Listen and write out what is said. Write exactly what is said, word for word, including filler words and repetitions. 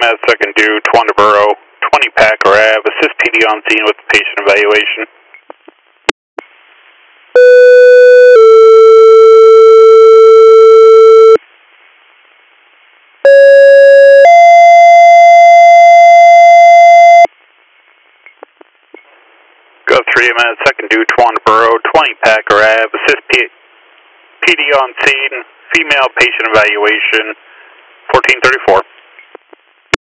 minutes, second due, Twandaburo, twenty Packer Ave, assist P D on scene with patient evaluation. Go three minutes, second due, Twandaburo, twenty Packer Ave, assist P PD on scene, female patient evaluation, fourteen thirty-four.